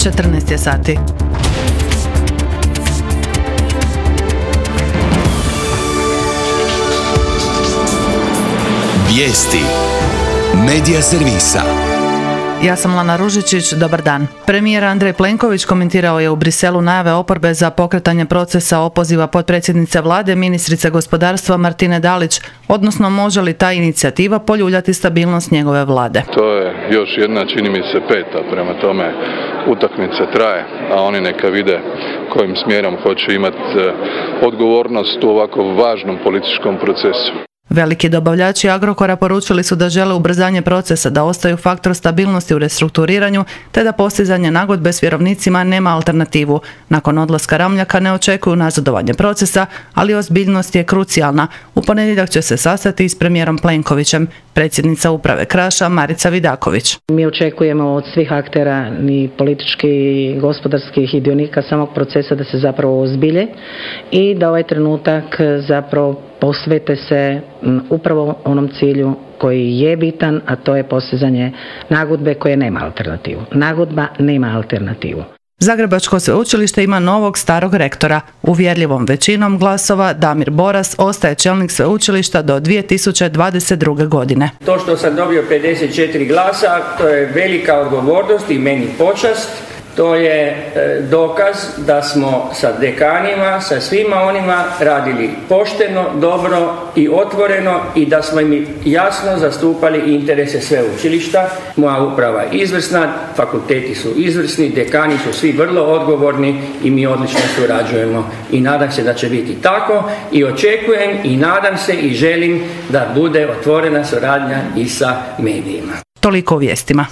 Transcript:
14 je sati. Vijesti Medija servisa. Ja sam Lana Ružičić, dobar dan. Premijer Andrej Plenković komentirao je u Briselu najave oporbe za pokretanje procesa opoziva potpredsjednice vlade, ministrice gospodarstva Martine Dalić, odnosno može li ta inicijativa poljuljati stabilnost njegove vlade. To je još jedna, čini mi se, peta, prema tome utakmica traje, a oni neka vide kojim smjerom hoće imati odgovornost u ovako važnom političkom procesu. Veliki dobavljači Agrokora poručili su da žele ubrzanje procesa, da ostaju faktor stabilnosti u restrukturiranju, te da postizanje nagodbe s vjerovnicima nema alternativu. Nakon odlaska Ramljaka ne očekuju nazadovanje procesa, ali ozbiljnost je krucijalna. U ponedjeljak će se sastati s premijerom Plenkovićem. Predsjednica uprave Kraša Marica Vidaković. Mi očekujemo od svih aktera, ni političkih i gospodarskih i dionika samog procesa, da se zapravo ozbilje i da ovaj trenutak zapravo posvete se upravo onom cilju koji je bitan, a to je postizanje nagodbe koje nema alternativu. Nagodba nema alternativu. Zagrebačko sveučilište ima novog starog rektora. Uvjerljivom većinom glasova Damir Boras ostaje čelnik sveučilišta do 2022. godine. To što sam dobio 54 glasa, to je velika odgovornost i meni počast. To je dokaz da smo sa dekanima, sa svima onima radili pošteno, dobro i otvoreno i da smo im jasno zastupali interese sveučilišta. Moja uprava je izvrsna, fakulteti su izvrsni, dekani su svi vrlo odgovorni i mi odlično surađujemo i nadam se da će biti tako i očekujem i nadam se i želim da bude otvorena suradnja i sa medijima. Toliko u vijestima.